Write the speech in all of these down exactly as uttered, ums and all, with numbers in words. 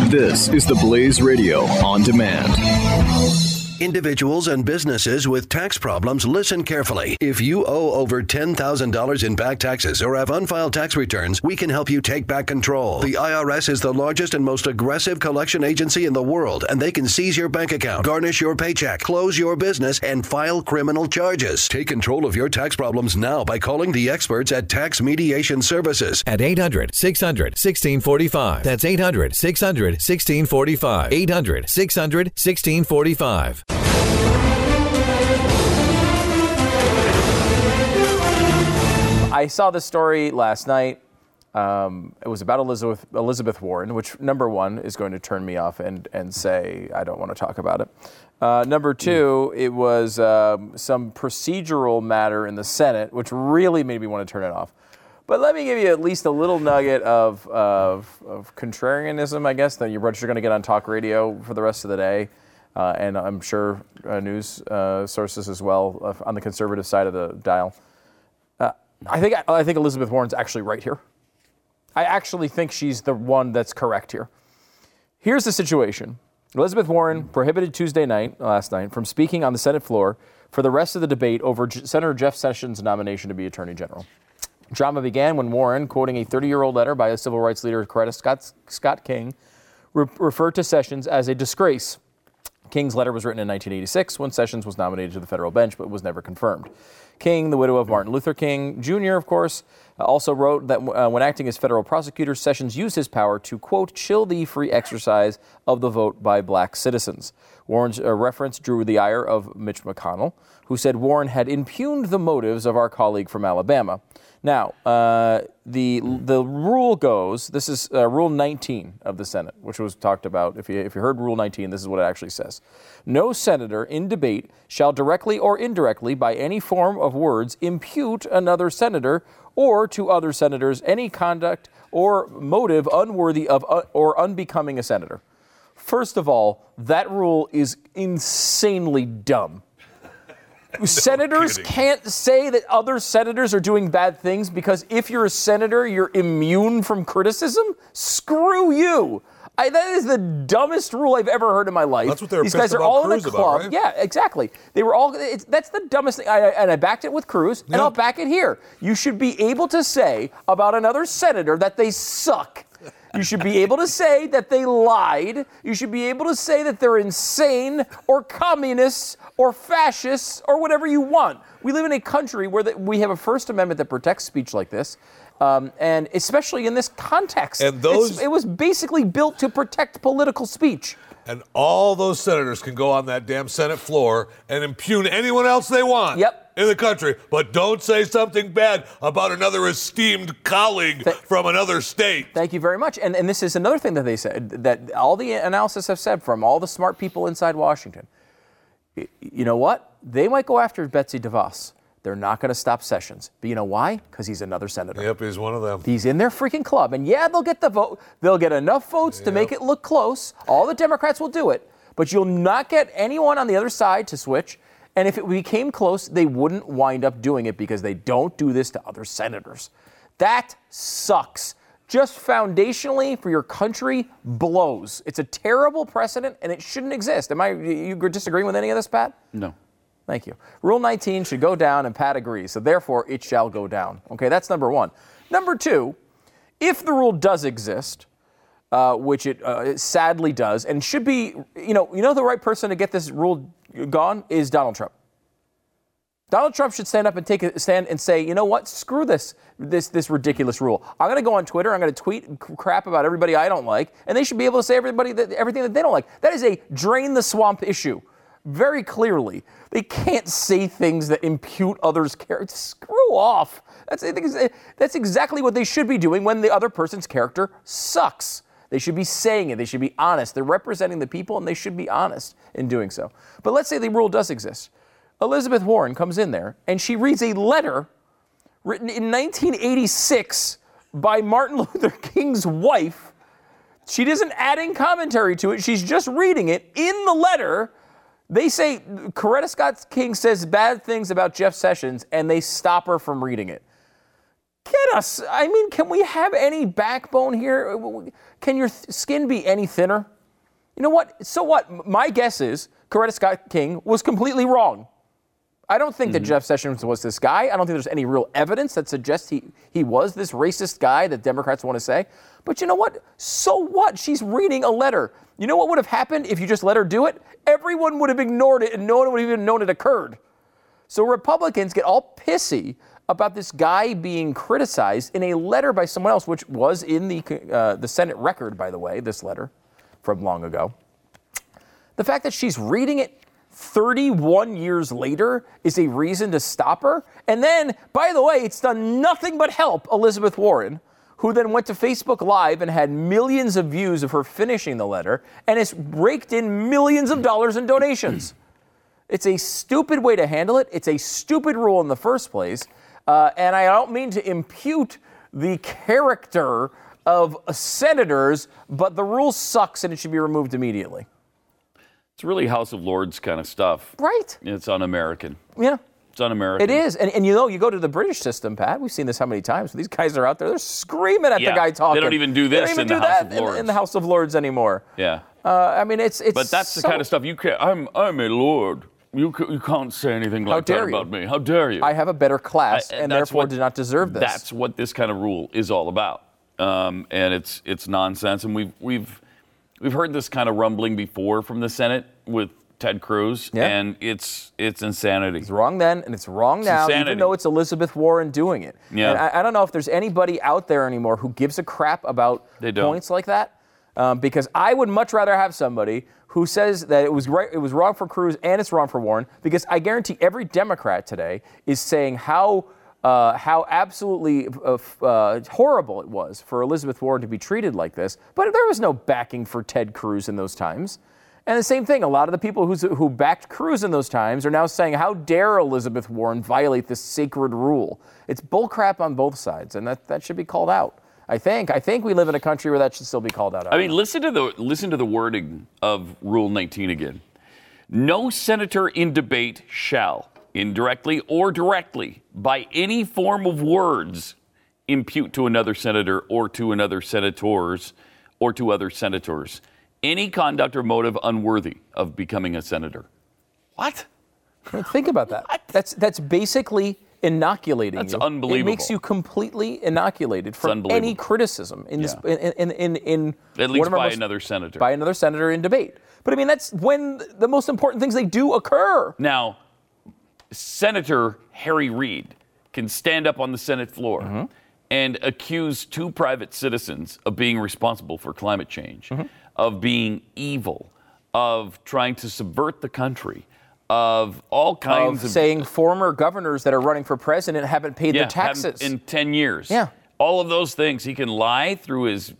This is the Blaze Radio on demand. Individuals and businesses with tax problems, listen carefully. If you owe over ten thousand dollars in back taxes or have unfiled tax returns, we can help you take back control. The I R S is the largest and most aggressive collection agency in the world, and they can seize your bank account, garnish your paycheck, close your business, and file criminal charges. Take control of your tax problems now by calling the experts at Tax Mediation Services. At eight hundred, six hundred, sixteen forty-five. That's eight hundred, six hundred, sixteen forty-five. eight hundred, six hundred, sixteen forty-five. I saw this story last night. Um, it was about Elizabeth Elizabeth Warren, which, number one, is going to turn me off and, and say I don't want to talk about it. Uh, number two, it was um, some procedural matter in the Senate, which really made me want to turn it off. But let me give you at least a little nugget of, of, of contrarianism, I guess, that you're going to get on talk radio for the rest of the day. Uh, and I'm sure uh, news uh, sources as well uh, on the conservative side of the dial. Uh, I think I think Elizabeth Warren's actually right here. I actually think she's the one that's correct here. Here's the situation. Elizabeth Warren prohibited Tuesday night, last night, from speaking on the Senate floor for the rest of the debate over J- Senator Jeff Sessions' nomination to be Attorney General. Drama began when Warren, quoting a thirty-year-old letter by a civil rights leader, Coretta Scott, Scott King, re- referred to Sessions as a disgrace. King's letter was written in nineteen eighty-six when Sessions was nominated to the federal bench but was never confirmed. King, the widow of Martin Luther King Junior, of course, also wrote that uh, when acting as federal prosecutor, Sessions used his power to, quote, chill the free exercise of the vote by black citizens. Warren's uh, reference drew the ire of Mitch McConnell, who said Warren had impugned the motives of our colleague from Alabama. Now, uh, the the rule goes, this is uh, Rule nineteen of the Senate, which was talked about. If you, if you heard Rule nineteen, this is what it actually says. No senator in debate shall directly or indirectly by any form of words impute another senator or to other senators any conduct or motive unworthy of uh, or unbecoming a senator. First of all, that rule is insanely dumb. No senators kidding. Can't say that other senators are doing bad things because if you're a senator, you're immune from criticism? Screw you. I, that is the dumbest rule I've ever heard in my life. That's what they were These pissed guys are about all Cruz in a club. About, right? Yeah, exactly. They were all. It's, that's the dumbest thing. I, and I backed it with Cruz, and yeah. I'll back it here. You should be able to say about another senator that they suck. You should be able to say that they lied. You should be able to say that they're insane or communists or fascists or whatever you want. We live in a country where the, we have a First Amendment that protects speech like this. Um, and especially in this context, and those, it's, it was basically built to protect political speech. And all those senators can go on that damn Senate floor and impugn anyone else they want yep. in the country, but don't say something bad about another esteemed colleague Th- from another state. Thank you very much. And, and this is another thing that they said, that all the analysis have said from all the smart people inside Washington. You know what? They might go after Betsy DeVos. They're not going to stop Sessions. But you know why? Because he's another senator. Yep, he's one of them. He's in their freaking club. And yeah, they'll get the vote. They'll get enough votes yep. to make it look close. All the Democrats will do it. But you'll not get anyone on the other side to switch. And if it became close, they wouldn't wind up doing it because they don't do this to other senators. That sucks. Just foundationally for your country blows. It's a terrible precedent and it shouldn't exist. Am I, you disagreeing with any of this, Pat? No. Thank you. Rule nineteen should go down, and Pat agrees. So therefore, it shall go down. Okay, that's number one. Number two, if the rule does exist, uh, which it, uh, it sadly does, and should be, you know, you know, the right person to get this rule gone is Donald Trump. Donald Trump should stand up and take a stand and say, you know what, screw this, this, this ridiculous rule. I'm going to go on Twitter. I'm going to tweet crap about everybody I don't like, and they should be able to say everybody that, everything that they don't like. That is a drain the swamp issue. Very clearly, they can't say things that impute others' character. Screw off. That's, I think that's exactly what they should be doing when the other person's character sucks. They should be saying it. They should be honest. They're representing the people, and they should be honest in doing so. But let's say the rule does exist. Elizabeth Warren comes in there, and she reads a letter written in nineteen eighty-six by Martin Luther King's wife. She isn't adding commentary to it. She's just reading it in the letter. They say, Coretta Scott King says bad things about Jeff Sessions, and they stop her from reading it. Get us. I mean, can we have any backbone here? Can your th- skin be any thinner? You know what? So what? My guess is Coretta Scott King was completely wrong. I don't think mm-hmm. that Jeff Sessions was this guy. I don't think there's any real evidence that suggests he, he was this racist guy that Democrats want to say. But you know what? So what? She's reading a letter. You know what would have happened if you just let her do it? Everyone would have ignored it and no one would have even known it occurred. So Republicans get all pissy about this guy being criticized in a letter by someone else, which was in the uh, the Senate record, by the way, this letter from long ago. The fact that she's reading it thirty-one years later is a reason to stop her. And then, by the way, it's done nothing but help Elizabeth Warren, who then went to Facebook Live and had millions of views of her finishing the letter, and it's raked in millions of dollars in donations. It's a stupid way to handle it. It's a stupid rule in the first place. Uh, and I don't mean to impute the character of senators, but the rule sucks and it should be removed immediately. It's really House of Lords kind of stuff. Right. It's un-American. Yeah. It's un-American. It is. And, and you know, you go to the British system, Pat, we've seen this how many times. These guys are out there, they're screaming at yeah, the guy talking. They don't even do this even in do the House of in, Lords. in the House of Lords anymore. Yeah. Uh, I mean, it's it's. But that's the so, kind of stuff you can't. I'm I'm a lord. You you can't say anything like that you? about me. How dare you? I have a better class, I, and, and therefore what, do not deserve this. That's what this kind of rule is all about, um, and it's it's nonsense. And we've we've we've heard this kind of rumbling before from the Senate with Ted Cruz, yeah. and it's it's insanity. It's wrong then, and it's wrong it's now, insanity. even though it's Elizabeth Warren doing it. Yeah. And I, I don't know if there's anybody out there anymore who gives a crap about They don't. points like that, um, because I would much rather have somebody who says that it was right, it was wrong for Cruz and it's wrong for Warren, because I guarantee every Democrat today is saying how uh, how absolutely uh, uh, horrible it was for Elizabeth Warren to be treated like this. But there was no backing for Ted Cruz in those times. And the same thing, a lot of the people who's, who backed Cruz in those times are now saying, how dare Elizabeth Warren violate this sacred rule? It's bullcrap on both sides, and that, that should be called out. I think. I think we live in a country where that should still be called out. I mean, listen to the listen to the wording of Rule nineteen again. No senator in debate shall, indirectly or directly, by any form of words, impute to another senator or to another senators or to other senators any conduct or motive unworthy of becoming a senator. What? Think about that. What? That's that's basically inoculating That's you. unbelievable. It makes you completely inoculated from any criticism in this Yeah. in in in, in At least one of our by most- another senator. by another senator in debate. But I mean, that's when the most important things they do occur. Now, Senator Harry Reid can stand up on the Senate floor Mm-hmm. and accuse two private citizens of being responsible for climate change, Mm-hmm. of being evil, of trying to subvert the country, of all kinds Of of, saying former governors that are running for president haven't paid yeah, their taxes. haven't- in ten years. Yeah. All of those things. He can lie through his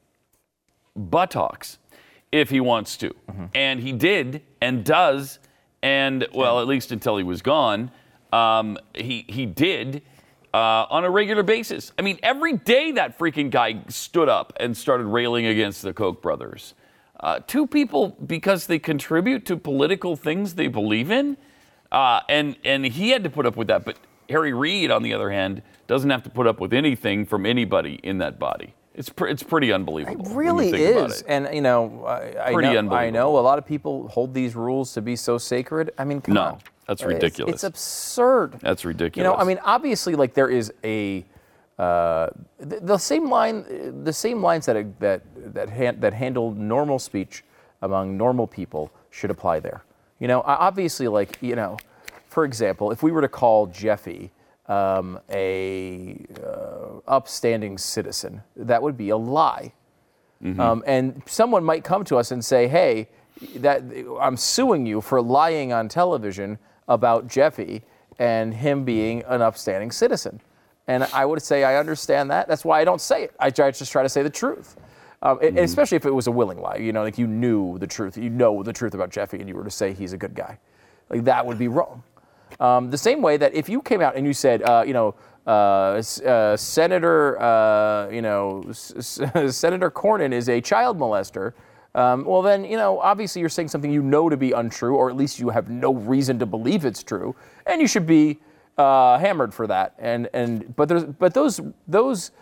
buttocks if he wants to. Mm-hmm. And he did and does, and, well, at least until he was gone, um, he, he did uh, on a regular basis. I mean, every day that freaking guy stood up and started railing against the Koch brothers. Uh, two people, because they contribute to political things they believe in, uh, and, and he had to put up with that. But Harry Reid, on the other hand, doesn't have to put up with anything from anybody in that body. It's pr- it's pretty unbelievable. It when you really think about is, it. and you know, I, I Pretty know, unbelievable. I know a lot of people hold these rules to be so sacred. I mean, come No, on, that's It's- ridiculous. It's, absurd. That's ridiculous. You know, I mean, obviously, like there is a uh, the, the same line, the same lines that that that han- that handle normal speech among normal people should apply there. You know, obviously, like you know, for example, if we were to call Jeffy um, a uh, upstanding citizen, that would be a lie. Mm-hmm. Um, and someone might come to us and say, "Hey, that I'm suing you for lying on television about Jeffy and him being an upstanding citizen." And I would say, I understand that. That's why I don't say it. I try, just try to say the truth. Um, mm-hmm. Especially if it was a willing lie, you know, like you knew the truth, you know the truth about Jeffy, and you were to say he's a good guy, like that would be wrong. Um, the same way that if you came out and you said, uh, you know, uh, uh, Senator, uh, you know, S- S- Senator Cornyn is a child molester, um, well then, you know, obviously you're saying something you know to be untrue, or at least you have no reason to believe it's true, and you should be uh, hammered for that. And and but there's but those those.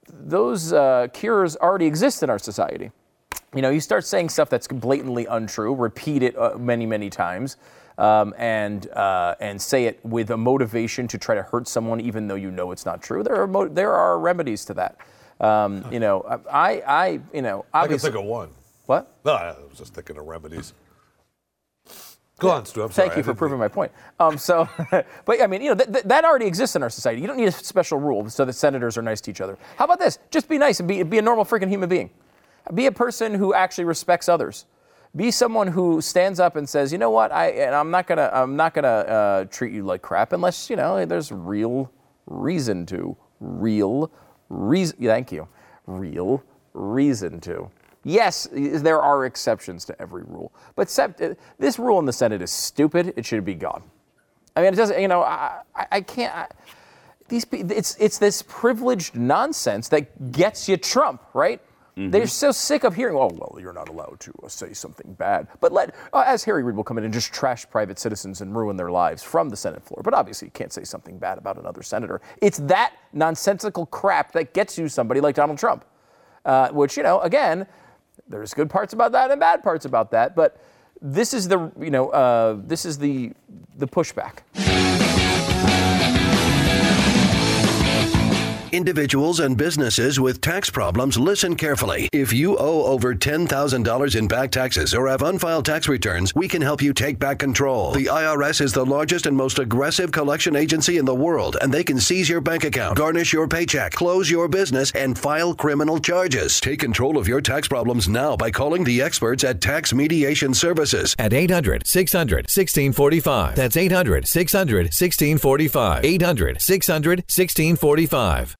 those uh, cures already exist in our society. You know, you start saying stuff that's blatantly untrue, repeat it uh, many, many times, um, and uh, and say it with a motivation to try to hurt someone, even though you know it's not true. There are mo- there are remedies to that. Um, you know, I, I, you know, obviously. I can think of one. What? No, I was just thinking of remedies. Go on, Stu. I'm sorry. Thank you for proving my point. Um, so, but I mean, you know, th- th- that already exists in our society. You don't need a special rule so that senators are nice to each other. How about this? Just be nice and be, be a normal freaking human being. Be a person who actually respects others. Be someone who stands up and says, you know what, I, and I'm not gonna, I'm not gonna uh, treat you like crap unless, you know, there's real reason to. Real reason. Thank you. Real reason to. Yes, there are exceptions to every rule, but except, uh, this rule in the Senate is stupid. It should be gone. I mean, it doesn't. You know, I, I, I can't. I, these it's it's this privileged nonsense that gets you Trump, right? Mm-hmm. They're so sick of hearing, oh, well, you're not allowed to uh, say something bad. But let, uh, as Harry Reid will come in and just trash private citizens and ruin their lives from the Senate floor. But obviously, you can't say something bad about another senator. It's that nonsensical crap that gets you somebody like Donald Trump, uh, which, you know, again, there's good parts about that and bad parts about that. But this is the, you know, uh, this is the the pushback. Individuals and businesses with tax problems, listen carefully. If you owe over ten thousand dollars in back taxes or have unfiled tax returns, we can help you take back control. The I R S is the largest and most aggressive collection agency in the world, and they can seize your bank account, garnish your paycheck, close your business, and file criminal charges. Take control of your tax problems now by calling the experts at Tax Mediation Services. At eight hundred, six hundred, one six four five. That's eight hundred, six hundred, one six four five. eight hundred, six hundred, one six four five.